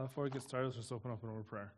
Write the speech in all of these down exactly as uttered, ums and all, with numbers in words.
before we get started, let's just open up in a word of prayer.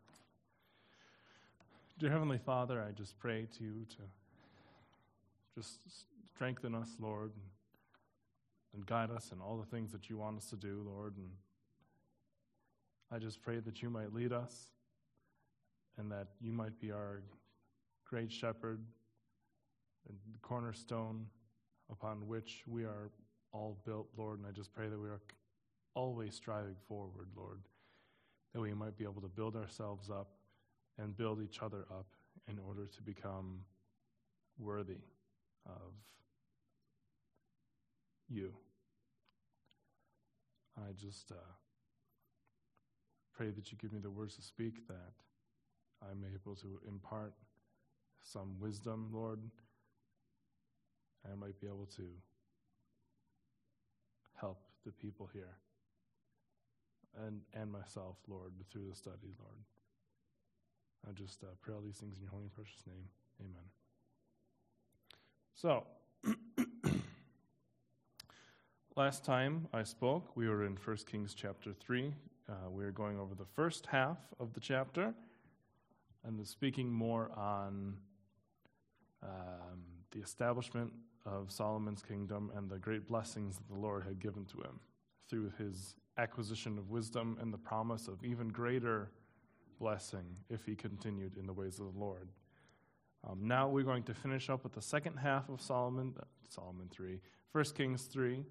Dear Heavenly Father, I just pray to you to just strengthen us, Lord, and, and guide us in all the things that you want us to do, Lord. And I just pray that you might lead us and that you might be our great shepherd and the cornerstone upon which we are all built, Lord. And I just pray that we are always striving forward, Lord, that we might be able to build ourselves up and build each other up in order to become worthy of you. I just uh, pray that you give me the words to speak, that I may be able to impart some wisdom, Lord, and I might be able to help the people here and and myself, Lord, through the study, Lord. I just uh, pray all these things in your holy and precious name. Amen. So, last time I spoke, we were in First Kings chapter three. Uh, we were going over the first half of the chapter and speaking more on um, the establishment of Solomon's kingdom and the great blessings that the Lord had given to him through his acquisition of wisdom and the promise of even greater blessing if he continued in the ways of the Lord. Um, now we're going to finish up with the second half of Solomon, uh, Solomon three, First Kings three,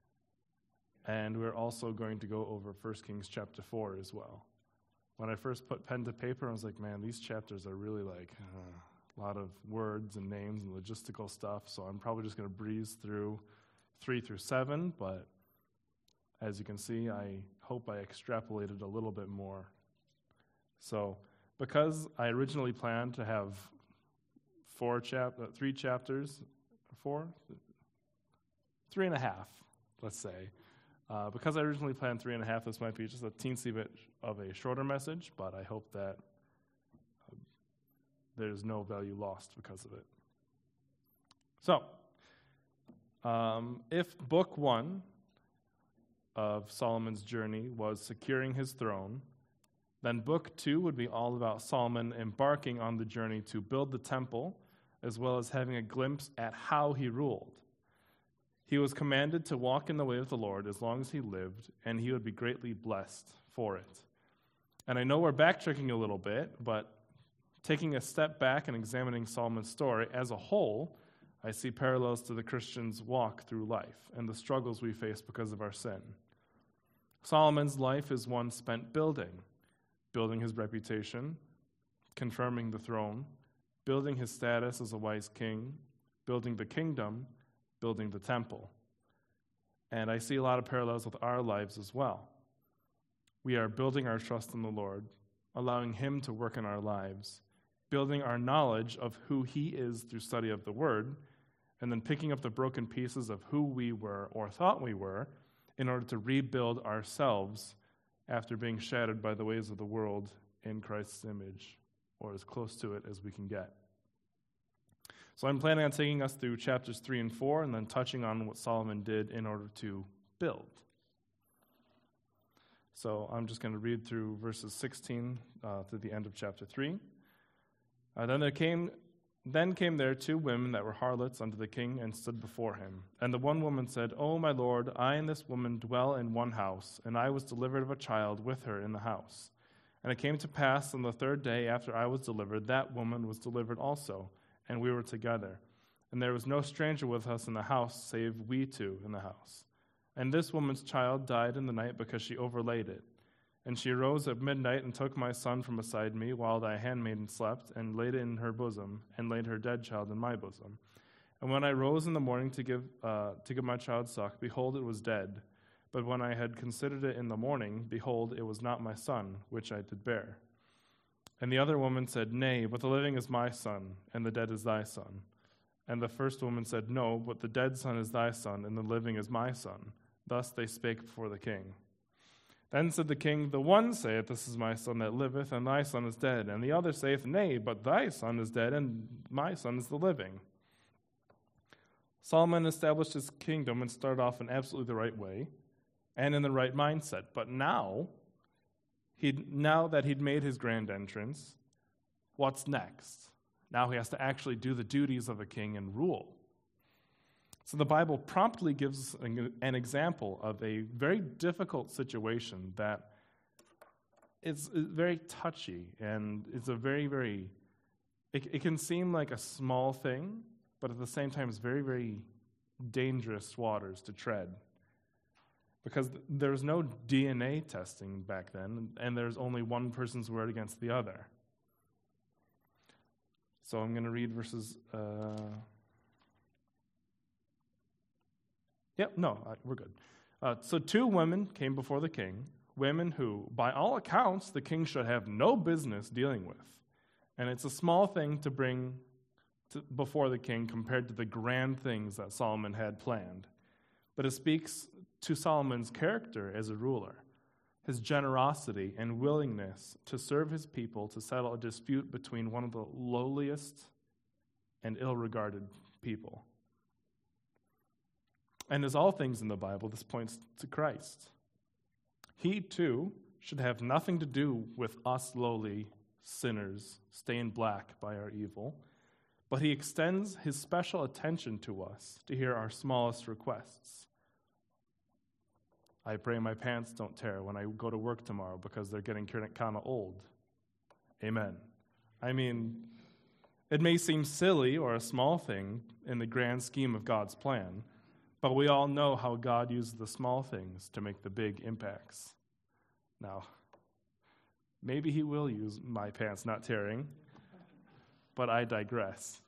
and we're also going to go over First Kings chapter four as well. When I first put pen to paper, I was like, man, these chapters are really like uh, a lot of words and names and logistical stuff, so I'm probably just going to breeze through three through seven, but as you can see, I hope I extrapolated a little bit more. So, because I originally planned to have four chap, uh, three chapters, four, three and a half, let's say. Uh, because I originally planned three and a half, this might be just a teensy bit of a shorter message, but I hope that uh, there's no value lost because of it. So, um, if book one of Solomon's journey was securing his throne, then book two would be all about Solomon embarking on the journey to build the temple, as well as having a glimpse at how he ruled. He was commanded to walk in the way of the Lord as long as he lived, and he would be greatly blessed for it. And I know we're backtracking a little bit, but taking a step back and examining Solomon's story as a whole, I see parallels to the Christian's walk through life and the struggles we face because of our sin. Solomon's life is one spent building, building his reputation, confirming the throne, building his status as a wise king, building the kingdom, building the temple. And I see a lot of parallels with our lives as well. We are building our trust in the Lord, allowing him to work in our lives, building our knowledge of who he is through study of the Word, and then picking up the broken pieces of who we were or thought we were in order to rebuild ourselves after being shattered by the ways of the world in Christ's image, or as close to it as we can get. So I'm planning on taking us through chapters three and four and then touching on what Solomon did in order to build. So I'm just going to read through verses sixteen uh, to the end of chapter three. Uh, then there came Then came there two women that were harlots unto the king and stood before him. And the one woman said, O my lord, I and this woman dwell in one house, and I was delivered of a child with her in the house. And it came to pass on the third day after I was delivered, that woman was delivered also, and we were together. And there was no stranger with us in the house, save we two in the house. And this woman's child died in the night because she overlaid it. And she arose at midnight and took my son from beside me while thy handmaiden slept, and laid it in her bosom, and laid her dead child in my bosom. And when I rose in the morning to give uh, to give my child suck, behold, it was dead. But when I had considered it in the morning, behold, it was not my son, which I did bear. And the other woman said, Nay, but the living is my son, and the dead is thy son. And the first woman said, No, but the dead son is thy son, and the living is my son. Thus they spake before the king. Then said the king, The one saith, This is my son that liveth, and thy son is dead. And the other saith, Nay, but thy son is dead, and my son is the living. Solomon established his kingdom and started off in absolutely the right way and in the right mindset. But now He'd, now that he'd made his grand entrance, what's next? Now he has to actually do the duties of a king and rule. So the Bible promptly gives an, an example of a very difficult situation that is very touchy, and it's a very, very, it, it can seem like a small thing, but at the same time it's very, very dangerous waters to tread. Because there was no D N A testing back then, and there's only one person's word against the other. So I'm going to read verses... Uh, Yep, no, uh, we're good. Uh, so two women came before the king, women who, by all accounts, the king should have no business dealing with. And it's a small thing to bring to, before the king compared to the grand things that Solomon had planned. But it speaks to Solomon's character as a ruler, his generosity and willingness to serve his people to settle a dispute between one of the lowliest and ill-regarded people. And as all things in the Bible, this points to Christ. He, too, should have nothing to do with us lowly sinners stained black by our evil, but he extends his special attention to us to hear our smallest requests. I pray my pants don't tear when I go to work tomorrow because they're getting kind of old. Amen. I mean, it may seem silly or a small thing in the grand scheme of God's plan, but we all know how God uses the small things to make the big impacts. Now, maybe he will use my pants not tearing, but I digress.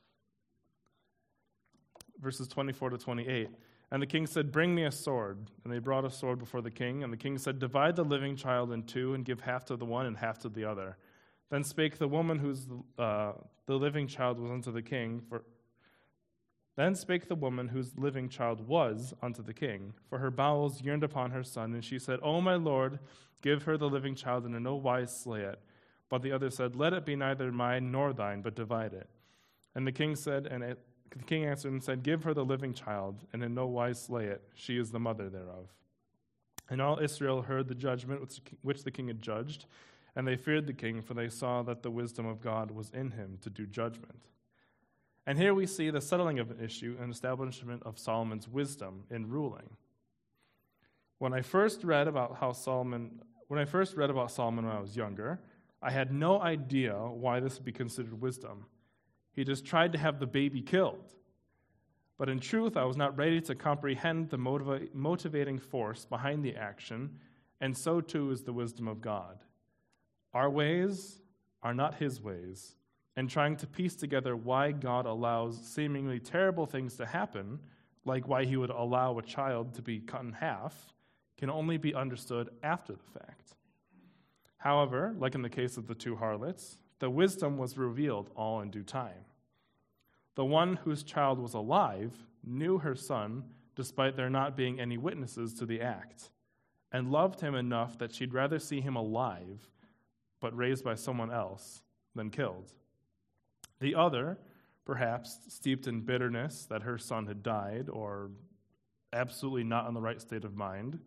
Verses twenty-four to twenty-eight. And the king said, "Bring me a sword." And they brought a sword before the king. And the king said, "Divide the living child in two and give half to the one and half to the other." Then spake the woman whose uh, the living child was unto the king, for Then spake the woman whose living child was unto the king, for her bowels yearned upon her son. And she said, "O my lord, give her the living child, and in no wise slay it." But the other said, "Let it be neither mine nor thine, but divide it." And the king said, and it, the king answered and said, "Give her the living child, and in no wise slay it. She is the mother thereof." And all Israel heard the judgment which, which the king had judged, and they feared the king, for they saw that the wisdom of God was in him to do judgment. And here we see the settling of an issue and establishment of Solomon's wisdom in ruling. When I first read about how Solomon, when I first read about Solomon when I was younger, I had no idea why this would be considered wisdom. He just tried to have the baby killed. But in truth, I was not ready to comprehend the motiva- motivating force behind the action, and so too is the wisdom of God. Our ways are not his ways. And trying to piece together why God allows seemingly terrible things to happen, like why he would allow a child to be cut in half, can only be understood after the fact. However, like in the case of the two harlots, the wisdom was revealed all in due time. The one whose child was alive knew her son, despite there not being any witnesses to the act, and loved him enough that she'd rather see him alive, but raised by someone else, than killed. The other, perhaps steeped in bitterness that her son had died, or absolutely not in the right state of mind,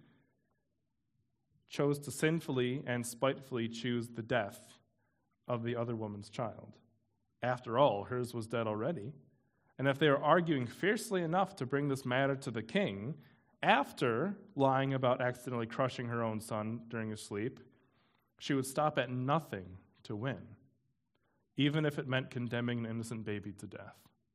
chose to sinfully and spitefully choose the death of the other woman's child. After all, hers was dead already. And if they were arguing fiercely enough to bring this matter to the king, after lying about accidentally crushing her own son during his sleep, she would stop at nothing to win, even if it meant condemning an innocent baby to death.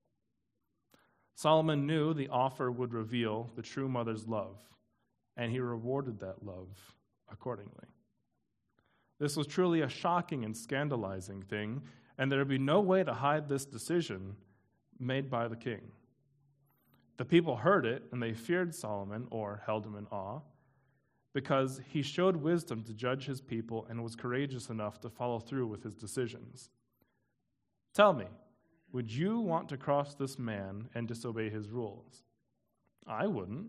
Solomon knew the offer would reveal the true mother's love, and he rewarded that love accordingly. This was truly a shocking and scandalizing thing, and there would be no way to hide this decision made by the king. The people heard it, and they feared Solomon, or held him in awe, because he showed wisdom to judge his people and was courageous enough to follow through with his decisions. Tell me, would you want to cross this man and disobey his rules? I wouldn't.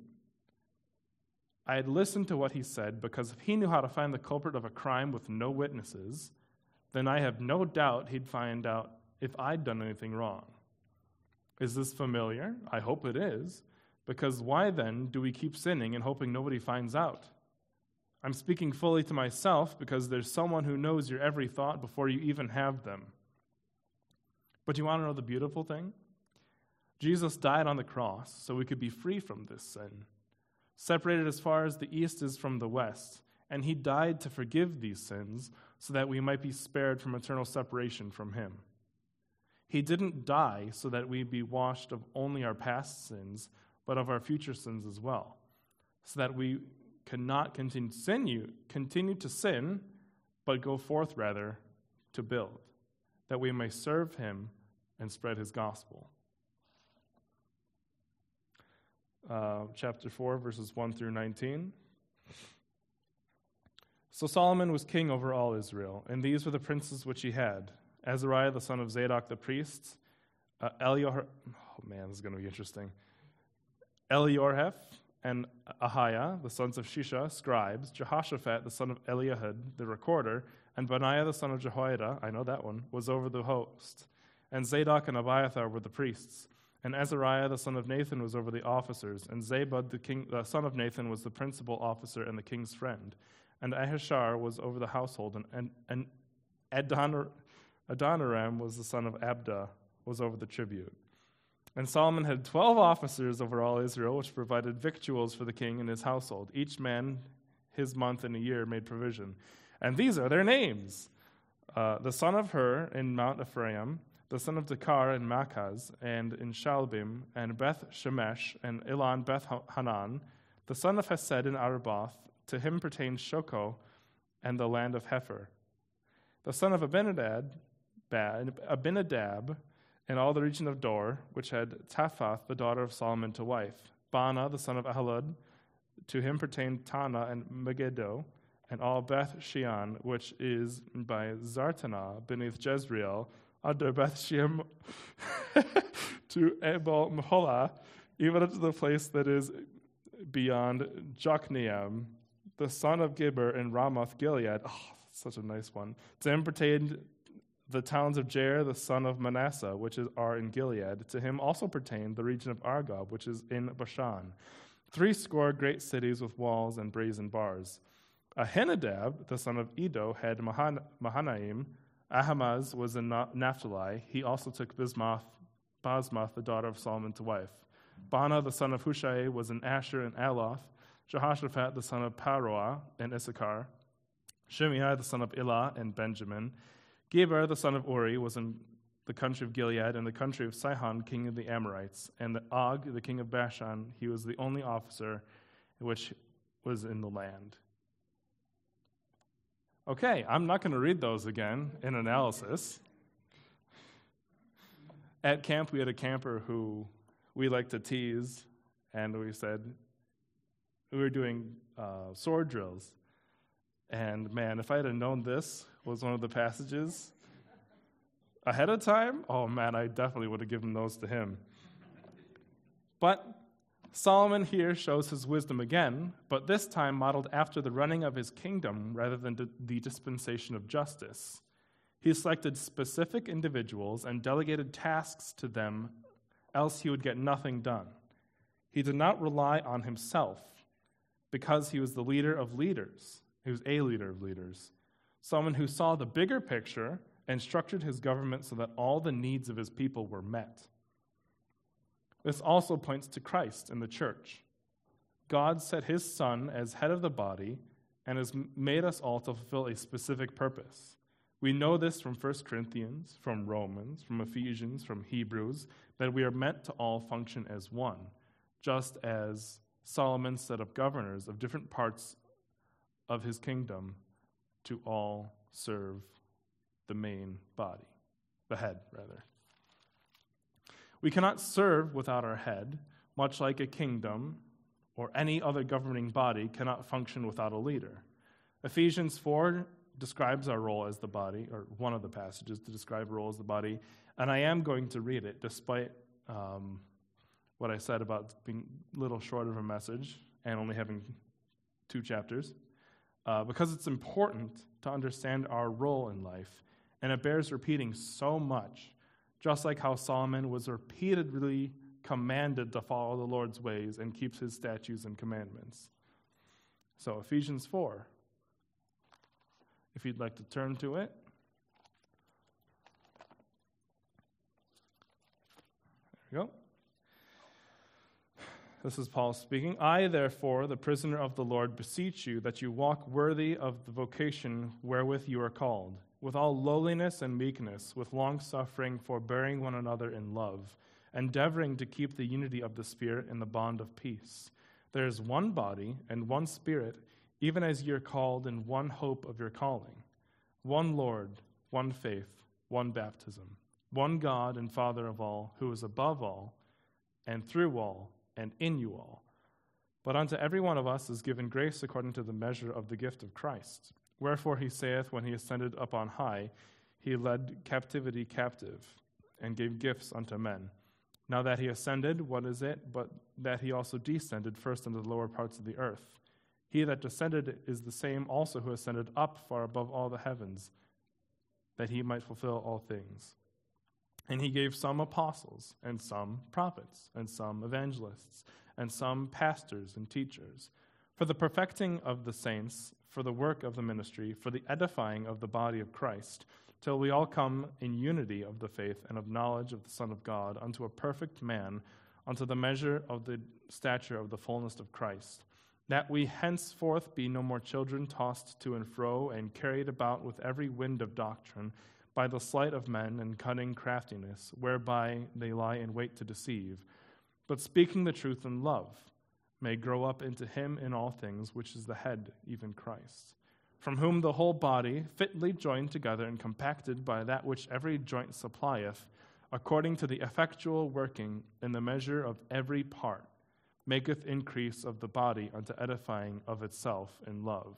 I had listened to what he said, because if he knew how to find the culprit of a crime with no witnesses, then I have no doubt he'd find out if I'd done anything wrong. Is this familiar? I hope it is, because why then do we keep sinning and hoping nobody finds out? I'm speaking fully to myself because there's someone who knows your every thought before you even have them. But you want to know the beautiful thing? Jesus died on the cross so we could be free from this sin, separated as far as the east is from the west, and he died to forgive these sins so that we might be spared from eternal separation from him. He didn't die so that we be washed of only our past sins, but of our future sins as well, so that we cannot continue to sin, continue to sin, but go forth rather to build, that we may serve him and spread his gospel. Uh, chapter four, verses one through nineteen. So Solomon was king over all Israel, and these were the princes which he had: Azariah, the son of Zadok the priest, uh, Elior, oh man, this is going to be interesting, Eliorheph, and Ahiah, the sons of Shisha, scribes, Jehoshaphat, the son of Eliahud, the recorder, and Benaiah, the son of Jehoiada, I know that one, was over the host. And Zadok and Abiathar were the priests. And Azariah, the son of Nathan, was over the officers. And Zabud, the king, the son of Nathan, was the principal officer and the king's friend. And Ahishar was over the household. And, and, and Adonir, Adoniram was the son of Abda, was over the tribute. And Solomon had twelve officers over all Israel, which provided victuals for the king and his household. Each man his month in a year made provision. And these are their names. Uh, the son of Hur in Mount Ephraim, the son of Dekar in Makaz, and in Shalbim, and Beth Shemesh, and Elon Beth Hanan, the son of Hesed in Arbath. To him pertained Shoko and the land of Hefer. The son of Abinadab, Abinadab, and all the region of Dor, which had Taphath, the daughter of Solomon, to wife. Bana, the son of Ahilud, to him pertained Tana and Megiddo, and all Beth Shean, which is by Zartanah, beneath Jezreel, under Beth Shem, to Abel Meholah, even unto the place that is beyond Jokneam, the son of Gibber in Ramoth Gilead. Oh, such a nice one. To him pertained the towns of Jair, the son of Manasseh, which is, are in Gilead. To him also pertained the region of Argob, which is in Bashan. Three score great cities with walls and brazen bars. Ahinadab, the son of Edo, had Mahan- Mahanaim. Ahamaz was in Naphtali. He also took Bismath, Basmath, the daughter of Solomon, to wife. Bana, the son of Hushai, was in Asher and Aloth. Jehoshaphat, the son of Paroah, in Issachar. Shimei, the son of Elah, in Benjamin. Geber, the son of Uri, was in the country of Gilead, and the country of Sihon, king of the Amorites. And the Og, the king of Bashan, he was the only officer which was in the land. Okay, I'm not going to read those again in analysis. At camp, we had a camper who we liked to tease, and we said, we were doing uh, sword drills. And man, if I had known this was one of the passages ahead of time, oh man, I definitely would have given those to him. But Solomon here shows his wisdom again, but this time modeled after the running of his kingdom rather than the dispensation of justice. He selected specific individuals and delegated tasks to them, else he would get nothing done. He did not rely on himself because he was the leader of leaders. He was a leader of leaders, someone who saw the bigger picture and structured his government so that all the needs of his people were met. This also points to Christ and the church. God set his Son as head of the body and has made us all to fulfill a specific purpose. We know this from First Corinthians, from Romans, from Ephesians, from Hebrews, that we are meant to all function as one, just as Solomon set up governors of different parts of his kingdom to all serve the main body, the head, rather. We cannot serve without our head, much like a kingdom or any other governing body cannot function without a leader. Ephesians four describes our role as the body, or one of the passages to describe our role as the body, and I am going to read it, despite um, what I said about being a little short of a message and only having two chapters, uh, because it's important to understand our role in life, and it bears repeating so much. Just like how Solomon was repeatedly commanded to follow the Lord's ways and keeps his statutes and commandments. So Ephesians four, if you'd like to turn to it. There we go. This is Paul speaking. I, therefore, the prisoner of the Lord, beseech you that you walk worthy of the vocation wherewith you are called, with all lowliness and meekness, with long-suffering, forbearing one another in love, endeavoring to keep the unity of the Spirit in the bond of peace. There is one body and one Spirit, even as ye are called in one hope of your calling, one Lord, one faith, one baptism, one God and Father of all, who is above all, and through all, and in you all. But unto every one of us is given grace according to the measure of the gift of Christ. Wherefore he saith, when he ascended up on high, he led captivity captive, and gave gifts unto men. Now that he ascended, what is it, but that he also descended first into the lower parts of the earth? He that descended is the same also who ascended up far above all the heavens, that he might fulfill all things. And he gave some apostles, and some prophets, and some evangelists, and some pastors and teachers, for the perfecting of the saints, for the work of the ministry, for the edifying of the body of Christ, till we all come in unity of the faith and of knowledge of the Son of God, unto a perfect man, unto the measure of the stature of the fullness of Christ, that we henceforth be no more children tossed to and fro, and carried about with every wind of doctrine, by the sleight of men and cunning craftiness, whereby they lie in wait to deceive, but speaking the truth in love, may grow up into him in all things, which is the head, even Christ, from whom the whole body, fitly joined together and compacted by that which every joint supplieth, according to the effectual working in the measure of every part, maketh increase of the body unto edifying of itself in love.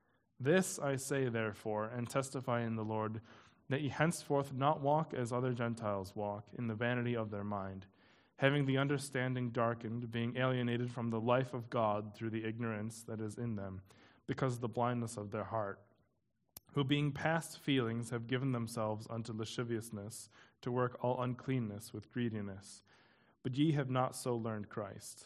This I say, therefore, and testify in the Lord, that ye henceforth not walk as other Gentiles walk, in the vanity of their mind, having the understanding darkened, being alienated from the life of God through the ignorance that is in them, because of the blindness of their heart, who being past feelings have given themselves unto lasciviousness, to work all uncleanness with greediness. But ye have not so learned Christ.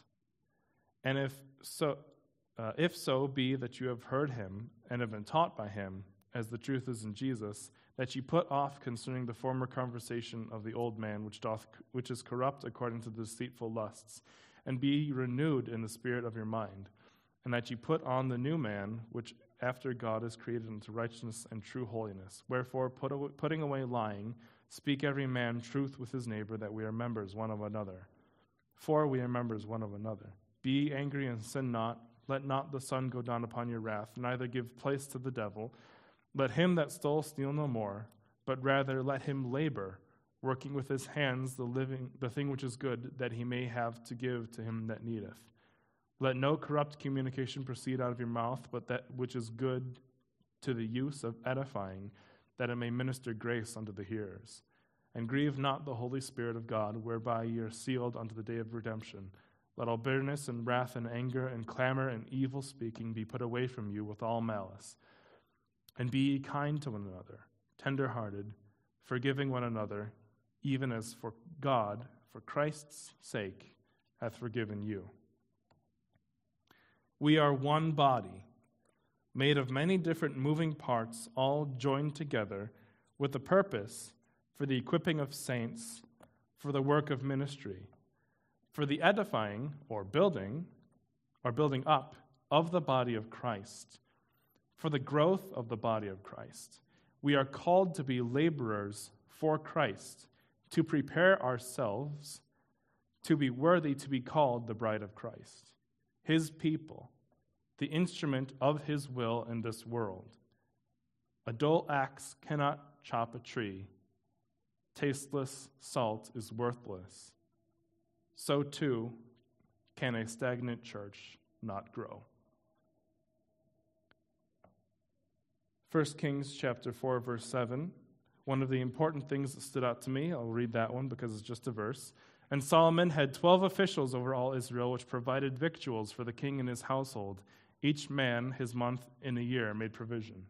And if so, uh, if so be that you have heard him, and have been taught by him, as the truth is in Jesus, that ye put off concerning the former conversation of the old man, which doth which is corrupt according to the deceitful lusts, and be renewed in the spirit of your mind, and that ye put on the new man, which after God is created unto righteousness and true holiness. Wherefore, put away, putting away lying, speak every man truth with his neighbor, that we are members one of another. For we are members one of another. Be angry and sin not. Let not the sun go down upon your wrath, neither give place to the devil. Let him that stole steal no more, but rather let him labor, working with his hands the living, the thing which is good, that he may have to give to him that needeth. Let no corrupt communication proceed out of your mouth, but that which is good to the use of edifying, that it may minister grace unto the hearers. And grieve not the Holy Spirit of God, whereby ye are sealed unto the day of redemption. Let all bitterness and wrath and anger and clamor and evil speaking be put away from you with all malice. And be ye kind to one another, tender-hearted, forgiving one another, even as for God, for Christ's sake, hath forgiven you. We are one body, made of many different moving parts, all joined together, with a purpose for the equipping of saints, for the work of ministry, for the edifying, or building, or building up, of the body of Christ, for the growth of the body of Christ. We are called to be laborers for Christ, to prepare ourselves to be worthy to be called the bride of Christ, his people, the instrument of his will in this world. A dull axe cannot chop a tree. Tasteless salt is worthless. So too can a stagnant church not grow. First Kings chapter four, verse seven. One of the important things that stood out to me, I'll read that one because it's just a verse. And Solomon had twelve officials over all Israel, which provided victuals for the king and his household. Each man his month in a year made provision.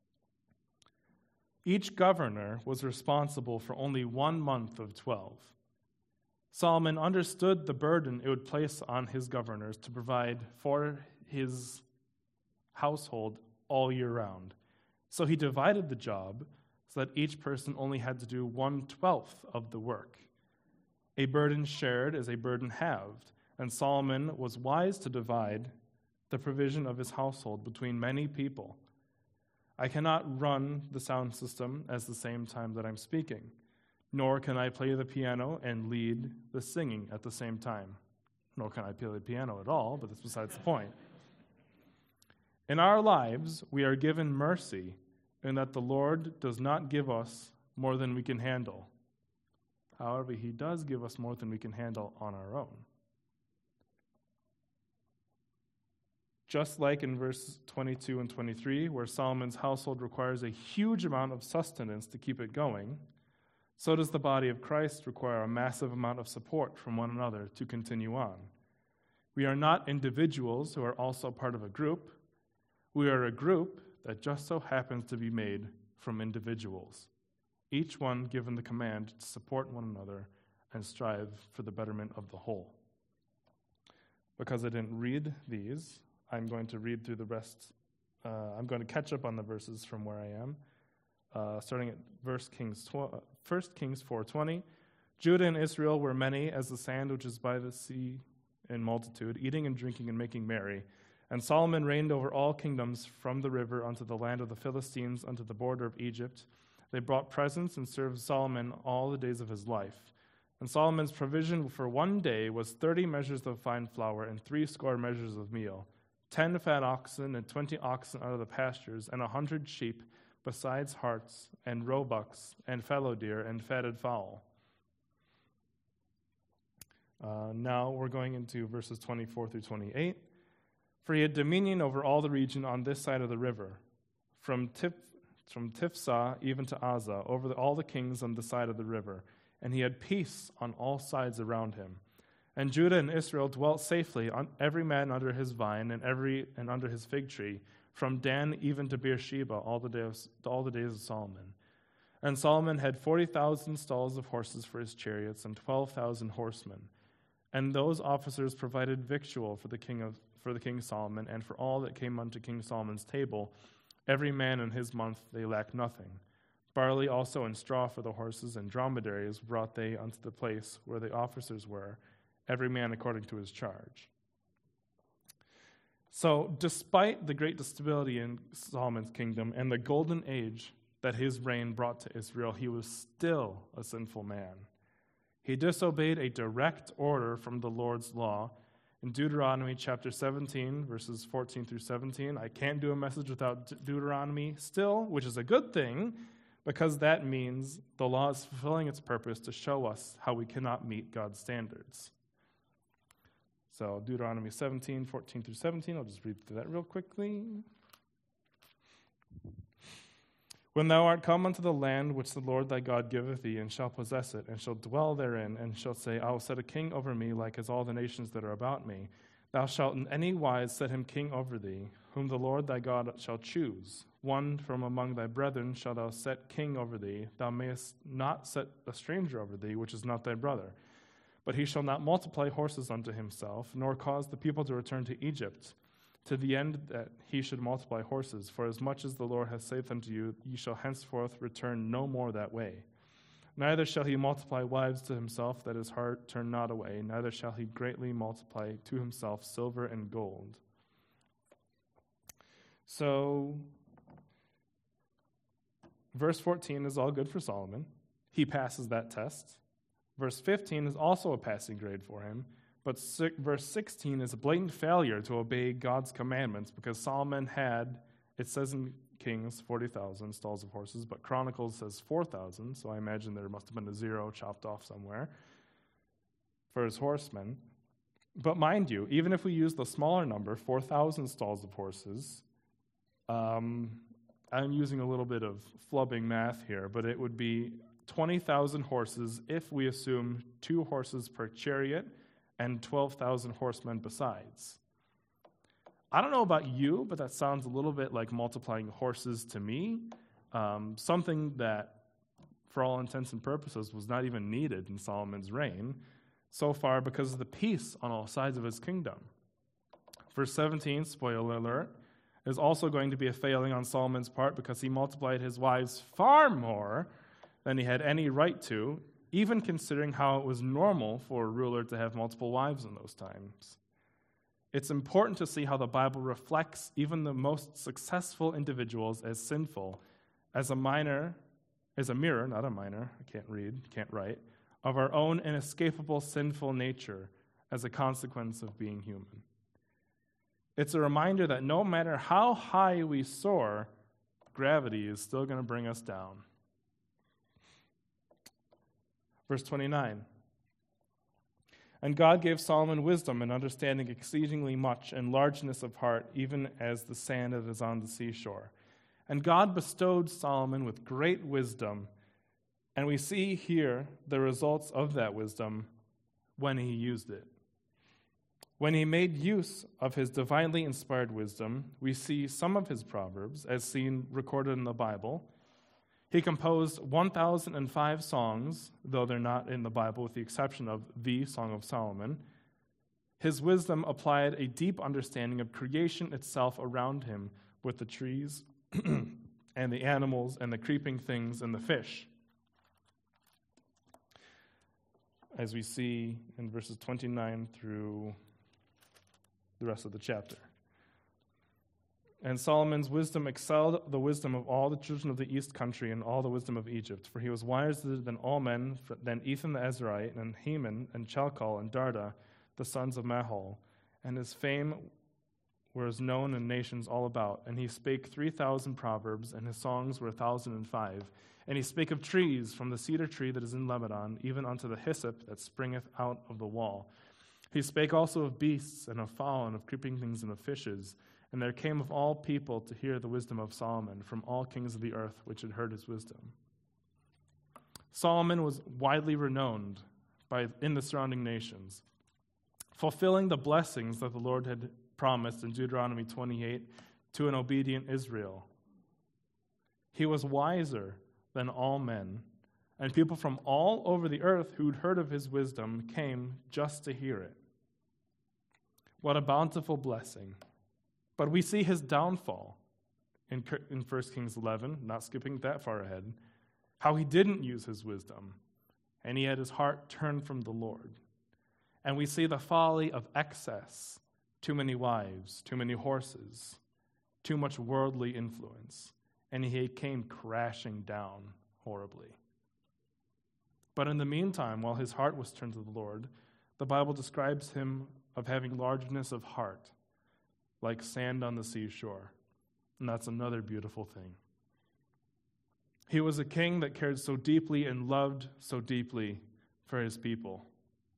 Each governor was responsible for only one month of twelve. Solomon understood the burden it would place on his governors to provide for his household all year round. So he divided the job so that each person only had to do one-twelfth of the work. A burden shared is a burden halved, and Solomon was wise to divide the provision of his household between many people. I cannot run the sound system at the same time that I'm speaking, nor can I play the piano and lead the singing at the same time. Nor can I play the piano at all, but that's besides the point. In our lives, we are given mercy in that the Lord does not give us more than we can handle. However, he does give us more than we can handle on our own. Just like in verses twenty-two and twenty-three, where Solomon's household requires a huge amount of sustenance to keep it going, so does the body of Christ require a massive amount of support from one another to continue on. We are not individuals who are also part of a group. We are a group that just so happens to be made from individuals, each one given the command to support one another and strive for the betterment of the whole. Because I didn't read these, I'm going to read through the rest. Uh, I'm going to catch up on the verses from where I am, uh, starting at verse Kings tw- First Kings four twenty. Judah and Israel were many as the sand which is by the sea in multitude, eating and drinking and making merry. And Solomon reigned over all kingdoms from the river unto the land of the Philistines, unto the border of Egypt. They brought presents and served Solomon all the days of his life. And Solomon's provision for one day was thirty measures of fine flour and three score measures of meal, ten fat oxen and twenty oxen out of the pastures, and a hundred sheep, besides harts and roebucks and fallow deer and fatted fowl. Uh, now we're going into verses twenty-four through twenty-eight. For he had dominion over all the region on this side of the river, from Tif, from Tifsah even to Azah, over the, all the kings on the side of the river. And he had peace on all sides around him. And Judah and Israel dwelt safely, on every man under his vine and every and under his fig tree, from Dan even to Beersheba, all the days all the days of Solomon. And Solomon had forty thousand stalls of horses for his chariots and twelve thousand horsemen. And those officers provided victual for the king of for the king Solomon, and for all that came unto King Solomon's table, every man in his month they lacked nothing. Barley also and straw for the horses and dromedaries brought they unto the place where the officers were, every man according to his charge. So, despite the great stability in Solomon's kingdom and the golden age that his reign brought to Israel, he was still a sinful man. He disobeyed a direct order from the Lord's law. In Deuteronomy chapter seventeen, verses fourteen through seventeen, I can't do a message without Deuteronomy still, which is a good thing, because that means the law is fulfilling its purpose to show us how we cannot meet God's standards. So Deuteronomy seventeen, fourteen through seventeen, I'll just read through that real quickly. When thou art come unto the land which the Lord thy God giveth thee, and shall possess it, and shall dwell therein, and shall say, I will set a king over me, like as all the nations that are about me, thou shalt in any wise set him king over thee, whom the Lord thy God shall choose. One from among thy brethren shalt thou set king over thee. Thou mayest not set a stranger over thee, which is not thy brother. But he shall not multiply horses unto himself, nor cause the people to return to Egypt, to the end that he should multiply horses. For as much as the Lord hath saith unto you, ye shall henceforth return no more that way. Neither shall he multiply wives to himself, that his heart turn not away. Neither shall he greatly multiply to himself silver and gold. So, verse fourteen is all good for Solomon. He passes that test. Verse fifteen is also a passing grade for him. But verse sixteen is a blatant failure to obey God's commandments, because Solomon had, it says in Kings, forty thousand stalls of horses, but Chronicles says four thousand, so I imagine there must have been a zero chopped off somewhere for his horsemen. But mind you, even if we use the smaller number, four thousand stalls of horses, um, I'm using a little bit of flubbing math here, but it would be twenty thousand horses if we assume two horses per chariot, and twelve thousand horsemen besides. I don't know about you, but that sounds a little bit like multiplying horses to me, um, something that, for all intents and purposes, was not even needed in Solomon's reign, so far because of the peace on all sides of his kingdom. Verse seventeen, spoiler alert, is also going to be a failing on Solomon's part because he multiplied his wives far more than he had any right to, even considering how it was normal for a ruler to have multiple wives in those times. It's important to see how the Bible reflects even the most successful individuals as sinful, as a minor, as a mirror, not a minor, I can't read, can't write, of our own inescapable sinful nature as a consequence of being human. It's a reminder that no matter how high we soar, gravity is still going to bring us down. Verse twenty-nine. And God gave Solomon wisdom and understanding exceedingly much, and largeness of heart, even as the sand that is on the seashore. And God bestowed Solomon with great wisdom, and we see here the results of that wisdom when he used it. When he made use of his divinely inspired wisdom, we see some of his proverbs, as seen recorded in the Bible. He composed one thousand five songs, though they're not in the Bible, with the exception of the Song of Solomon. His wisdom applied a deep understanding of creation itself around him, with the trees and the animals and the creeping things and the fish. As we see in verses twenty-nine through the rest of the chapter. And Solomon's wisdom excelled the wisdom of all the children of the east country and all the wisdom of Egypt, for he was wiser than all men, than Ethan the Ezrahite, and Heman, and Chalcol, and Darda, the sons of Mahol. And his fame was known in nations all about. And he spake three thousand proverbs, and his songs were a thousand and five. And he spake of trees, from the cedar tree that is in Lebanon, even unto the hyssop that springeth out of the wall. He spake also of beasts, and of fowl, and of creeping things, and of fishes. And there came of all people to hear the wisdom of Solomon, from all kings of the earth which had heard his wisdom. Solomon was widely renowned by in the surrounding nations, fulfilling the blessings that the Lord had promised in Deuteronomy twenty-eight to an obedient Israel. He was wiser than all men, and people from all over the earth who'd heard of his wisdom came just to hear it. What a bountiful blessing. But we see his downfall in in First Kings eleven, not skipping that far ahead, how he didn't use his wisdom, and he had his heart turned from the Lord. And we see the folly of excess, too many wives, too many horses, too much worldly influence, and he came crashing down horribly. But in the meantime, while his heart was turned to the Lord, the Bible describes him of having largeness of heart, like sand on the seashore. And that's another beautiful thing. He was a king that cared so deeply and loved so deeply for his people.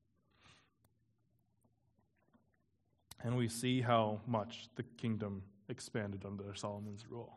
And we see how much the kingdom expanded under Solomon's rule.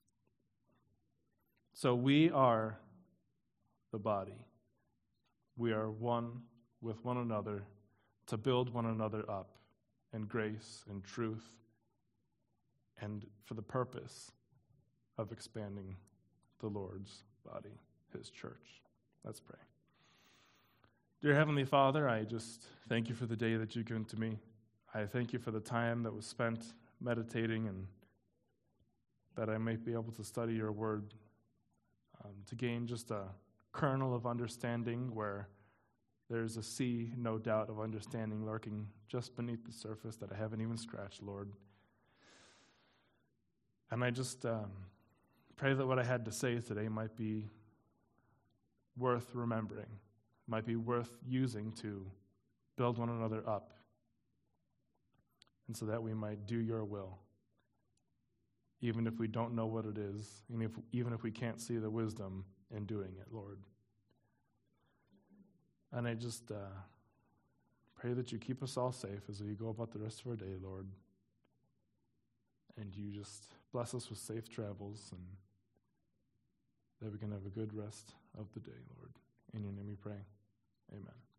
So we are the body. We are one with one another to build one another up in grace and truth, and for the purpose of expanding the Lord's body, his church. Let's pray. Dear Heavenly Father, I just thank you for the day that you've given to me. I thank you for the time that was spent meditating, and that I might be able to study your word um, to gain just a kernel of understanding where there's a sea, no doubt, of understanding lurking just beneath the surface that I haven't even scratched, Lord. And I just um, pray that what I had to say today might be worth remembering, might be worth using to build one another up, and so that we might do your will, even if we don't know what it is, even if, even if we can't see the wisdom in doing it, Lord. And I just uh, pray that you keep us all safe as we go about the rest of our day, Lord. And you just bless us with safe travels, and that we can have a good rest of the day, Lord. In your name we pray. Amen.